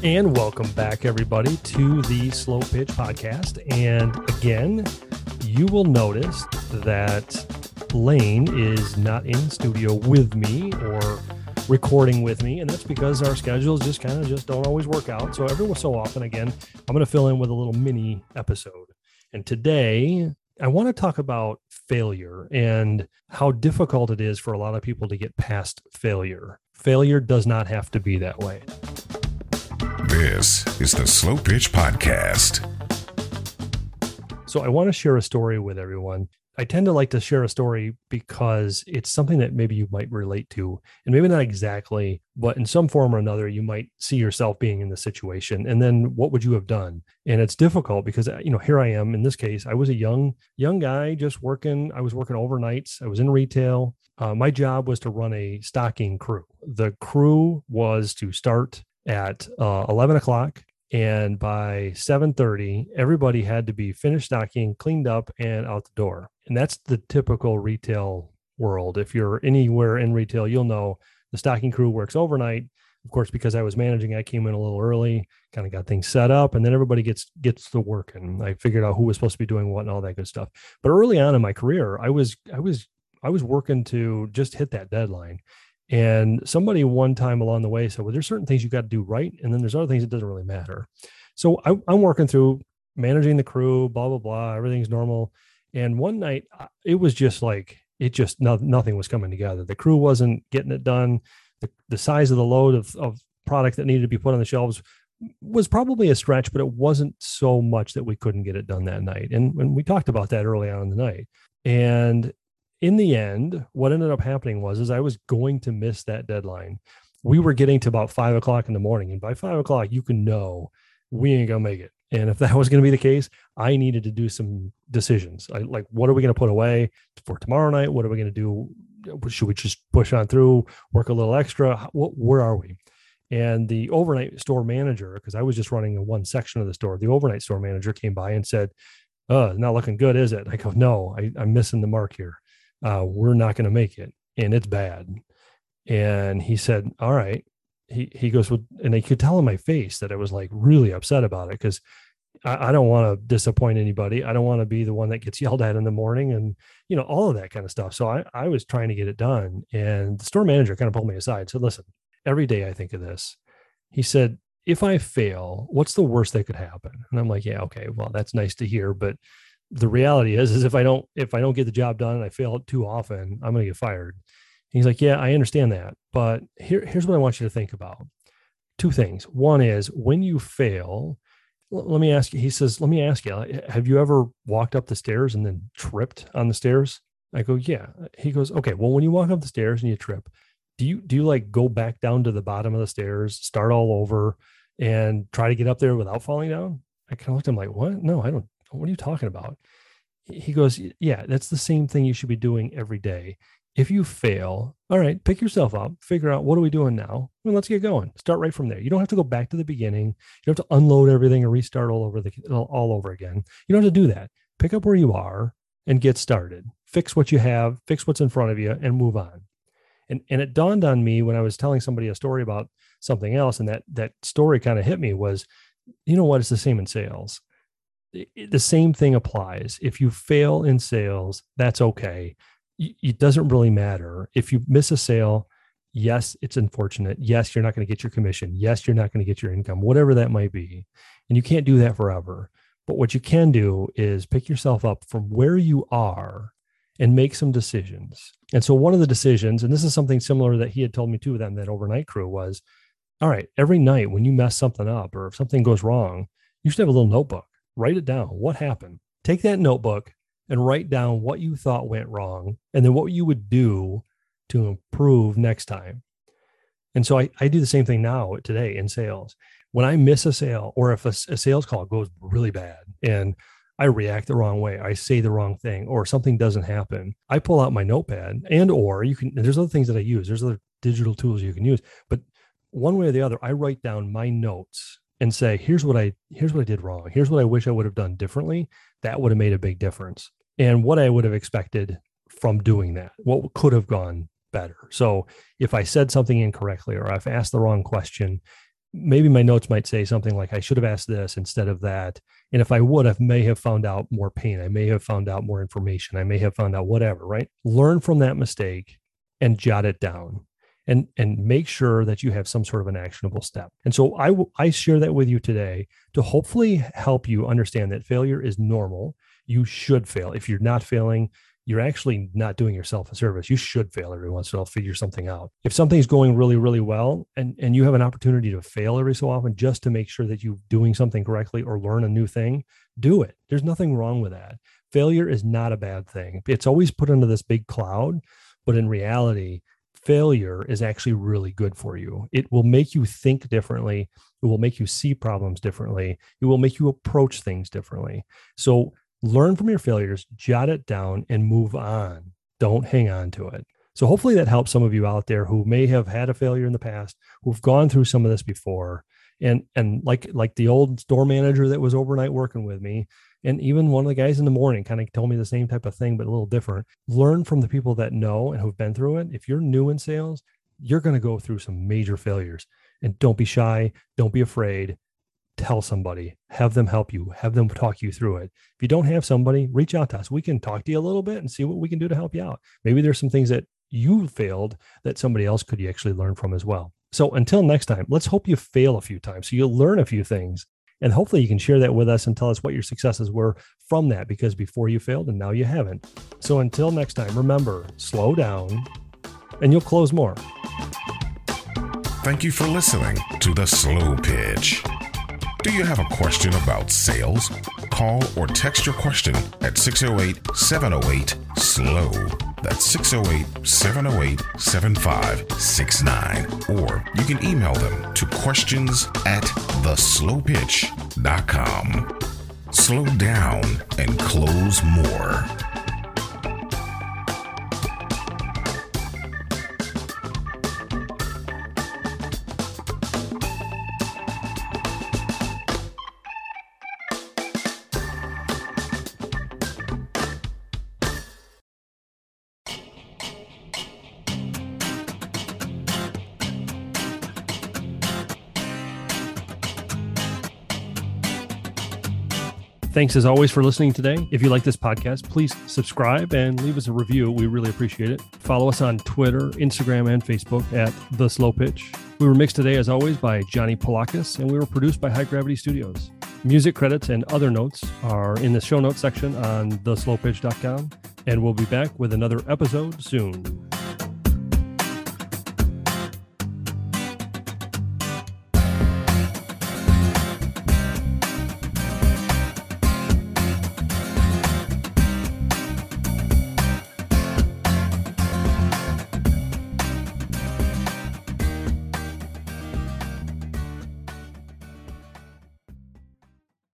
And welcome back, everybody, to the Slow Pitch Podcast. And again, you will notice that Lane is not in studio with me or recording with me, and that's because our schedules just don't always work out. So every so often, again, I'm going to fill in with a little mini episode. And today, I want to talk about failure and how difficult it is for a lot of people to get past failure. Failure does not have to be that way. This is the Slow Pitch Podcast. So I want to share a story with everyone. I tend to like to share a story because it's something that maybe you might relate to, and maybe not exactly, but in some form or another, you might see yourself being in the situation. And then what would you have done? And it's difficult because, here I am. In this case, I was a young guy just working. I was working overnights. I was in retail. My job was to run a stocking crew. The crew was to start at 11 o'clock. And by 7:30, everybody had to be finished stocking, cleaned up, and out the door. And that's the typical retail world. If you're anywhere in retail, you'll know the stocking crew works overnight. Of course, because I was managing, I came in a little early, kind of got things set up, and then everybody gets to work. And I figured out who was supposed to be doing what and all that good stuff. But early on in my career, I was working to just hit that deadline. And somebody one time along the way said, well, there's certain things you got to do right. And then there's other things that doesn't really matter. So I'm working through managing the crew, blah, blah, blah. Everything's normal. And one night it was just like, nothing was coming together. The crew wasn't getting it done. The size of the load of product that needed to be put on the shelves was probably a stretch, but it wasn't so much that we couldn't get it done that night. And we talked about that early on in the night. And in the end, what ended up happening was I was going to miss that deadline. We were getting to about 5 o'clock in the morning. And by 5 o'clock, you can know we ain't going to make it. And if that was going to be the case, I needed to do some decisions. What are we going to put away for tomorrow night? What are we going to do? Should we just push on through, work a little extra? Where are we? And the overnight store manager, because I was just running one section of the store, the overnight store manager came by and said, not looking good, is it? I go, no, I'm missing the mark here. We're not going to make it, and it's bad. And he said, all right. He goes, well, and I could tell in my face that I was like really upset about it because I don't want to disappoint anybody. I don't want to be the one that gets yelled at in the morning and, all of that kind of stuff. So I was trying to get it done. And the store manager kind of pulled me aside and said, listen, every day I think of this. He said, if I fail, what's the worst that could happen? And I'm like, yeah, okay, well, that's nice to hear. But the reality is if I don't get the job done and I fail too often, I'm going to get fired. And he's like, yeah, I understand that. But here's what I want you to think about. Two things. One is when you fail, let me ask you, he says, let me ask you, have you ever walked up the stairs and then tripped on the stairs? I go, yeah. He goes, okay, well, when you walk up the stairs and you trip, do you like go back down to the bottom of the stairs, start all over and try to get up there without falling down? I kind of looked at him like, what? No, I don't. What are you talking about? He goes, yeah, that's the same thing you should be doing every day. If you fail, all right, pick yourself up, figure out what are we doing now? Well, let's get going. Start right from there. You don't have to go back to the beginning. You don't have to unload everything and restart all over again. You don't have to do that. Pick up where you are and get started. Fix what you have, fix what's in front of you, and move on. And it dawned on me when I was telling somebody a story about something else, and that story kind of hit me was, you know what? It's the same in sales. The same thing applies. If you fail in sales, that's okay. It doesn't really matter. If you miss a sale, yes, it's unfortunate. Yes, you're not going to get your commission. Yes, you're not going to get your income, whatever that might be. And you can't do that forever. But what you can do is pick yourself up from where you are and make some decisions. And so one of the decisions, and this is something similar that he had told me too, then that overnight crew was, all right, every night when you mess something up or if something goes wrong, you should have a little notebook. Write it down. What happened? Take that notebook and write down what you thought went wrong and then what you would do to improve next time. And so I do the same thing now today in sales. When I miss a sale or if a sales call goes really bad and I react the wrong way, I say the wrong thing, or something doesn't happen, I pull out my notepad or there's other things that I use. There's other digital tools you can use, but one way or the other, I write down my notes and say, here's what I did wrong. Here's what I wish I would have done differently. That would have made a big difference. And what I would have expected from doing that, what could have gone better. So if I said something incorrectly, or if I asked the wrong question, maybe my notes might say something like, I should have asked this instead of that. And if I would, I may have found out more pain. I may have found out more information. I may have found out whatever, right? Learn from that mistake and jot it down. And make sure that you have some sort of an actionable step. And so I share that with you today to hopefully help you understand that failure is normal. You should fail. If you're not failing, you're actually not doing yourself a service. You should fail every once in a while, figure something out. If something's going really, really well and you have an opportunity to fail every so often just to make sure that you're doing something correctly or learn a new thing, do it. There's nothing wrong with that. Failure is not a bad thing. It's always put under this big cloud, but in reality, failure is actually really good for you. It will make you think differently. It will make you see problems differently. It will make you approach things differently. So learn from your failures, jot it down, and move on. Don't hang on to it. So hopefully that helps some of you out there who may have had a failure in the past, who've gone through some of this before. And like the old store manager that was overnight working with me, and even one of the guys in the morning kind of told me the same type of thing, but a little different. Learn from the people that know and who've been through it. If you're new in sales, you're going to go through some major failures. And don't be shy. Don't be afraid. Tell somebody. Have them help you. Have them talk you through it. If you don't have somebody, reach out to us. We can talk to you a little bit and see what we can do to help you out. Maybe there's some things that you failed that somebody else could actually learn from as well. So until next time, let's hope you fail a few times so you'll learn a few things. And hopefully you can share that with us and tell us what your successes were from that, because before you failed and now you haven't. So until next time, remember, slow down and you'll close more. Thank you for listening to The Slow Pitch. Do you have a question about sales? Call or text your question at 608-708-SLOW. That's 608-708-7569. Or you can email them to questions@theslowpitch.com. Slow down and close more. Thanks as always for listening today. If you like this podcast, please subscribe and leave us a review. We really appreciate it. Follow us on Twitter, Instagram, and Facebook at The Slow Pitch. We were mixed today, as always, by Johnny Polakis, and we were produced by High Gravity Studios. Music credits and other notes are in the show notes section on theslowpitch.com, and we'll be back with another episode soon.